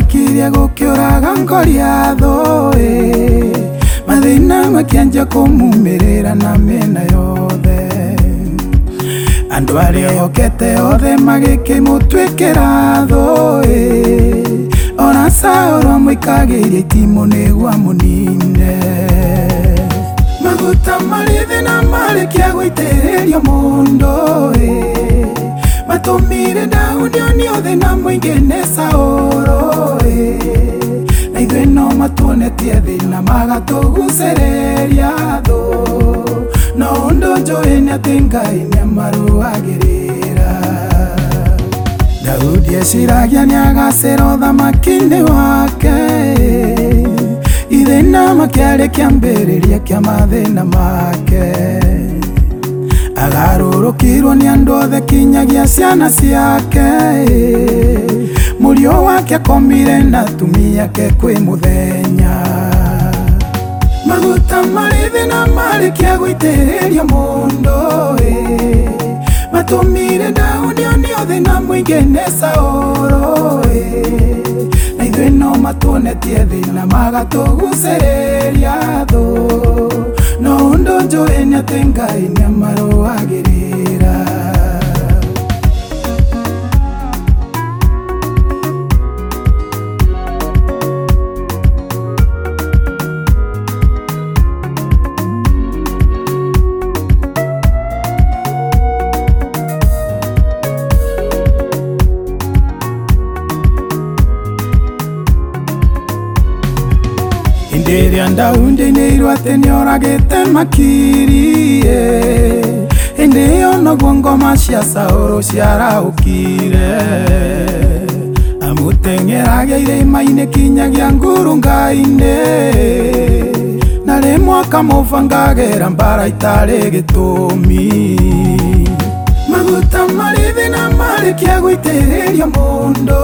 makiria gukiuraga ngoria thoi mathina makianja kumumirira na mena yothe andu aria okete othe magikimutwikira thoi ona saoro mwikagiria itimo nigwa munine maguta marithi na marikia guitiririo mundu matumire ndauni oni othe na muingine saoro na ithuĩ no matuonetie thĩna magatugucĩrĩria thũ no ũndũ njũĩ nĩ atĩ Ngai nĩamarũagĩrĩra Daudi eciragia nĩagacĩra ũthamaki-inĩ wake ithĩna makĩarĩ kĩambĩrĩria kĩa mathĩna make agarũrũkirwo nĩ andũ othe kinyagia ciana ciake mũriũ wake akomire na atumia ake kwĩ mũthenya maguta marithi na marikia guitĩrĩrio mũndũ matumire Daudi oni othe na muingine Saũlũ na ithuĩ no matuonetie thĩna magatugucĩrĩria thũ no ũndũ njũĩ nĩ atĩ Ngai nĩamarũagĩrĩra Ĩrĩa ndaundĩirwo atĩ nĩoragĩte makirie ĩndĩ ĩyo noguo ngoma cia Saũlũ ciaraũkire amũteng'eragia irĩma-inĩ kinyagia ngurunga-inĩ na rĩmwe akamũbangagĩra mbara itarĩ gĩtũmi maguta marithi na marikia guitĩrĩrio mũndũ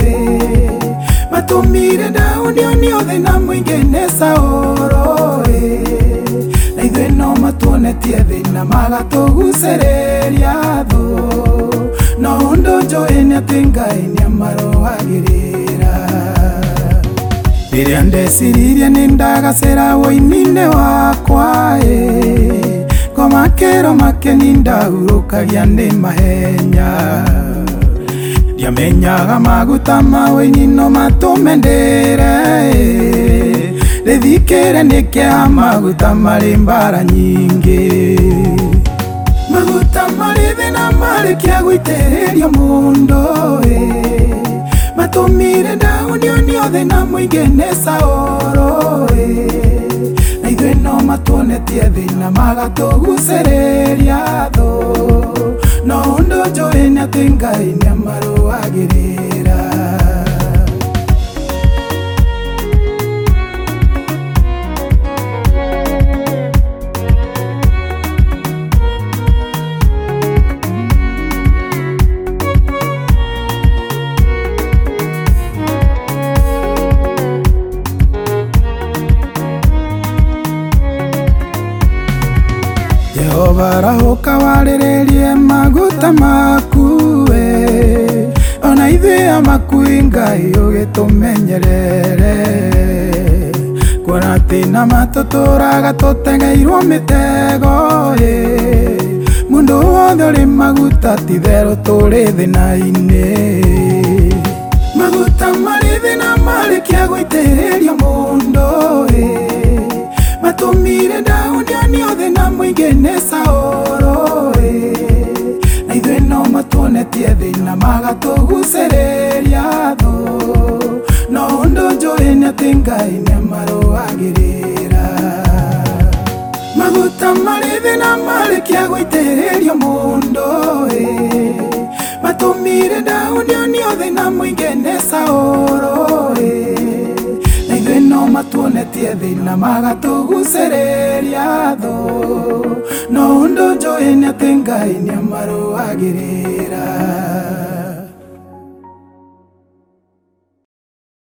matumire Daudi oni othe na muingine Saũlũ na ithuĩ no matuonetie thĩna magatugucĩrĩria thũ no ũndũ njũĩ nĩ atĩ Ngai nĩamarũagĩrĩra rĩrĩa ndeciririe nĩ ndagacĩra woini-inĩ wakwa ngoma kĩro makeni ndahurũkagia nĩ mahenya ndiamenyaga maguta ma woini no matũme ndĩre rĩthikĩre nĩkĩa maguta marĩ mbara nyingĩ maguta marithi na marikia guitĩrĩrio mũndũ matumire Daudi oni othe na muingine Saũlũ na ithuĩ no matuonetie thĩna magatugucĩrĩria thũ no ũndũ njũĩ nĩ atĩ Ngai nĩamarũagĩrĩra Jehova rahũka warĩrĩrie maguta maku ona ithuĩ amakui Ngai ũgĩtũmenyerere kuona atĩ na matũtũraga tũtegeirwo mĩtego mũndũ wothe ũrĩ maguta ti therũ tũrĩ thĩna-inĩ maguta marithi na marikia guitĩrĩrio mũndũ matumire Daudi oni othe na muingine Saũlũ na ithuĩ no matuonetie thĩna magatugucĩrĩria thũ no ũndũ njũĩ nĩ atĩ Ngai nĩamarũagĩrĩra maguta marithi na marikia guitĩrĩrio mũndũ matumire Daudi oni othe na muingine Saũlũ na ithuĩ no matuonetie thĩna magatugucĩrĩria thũ no ũndũ njũĩ nĩ atĩ Ngai nĩamarũagĩrĩra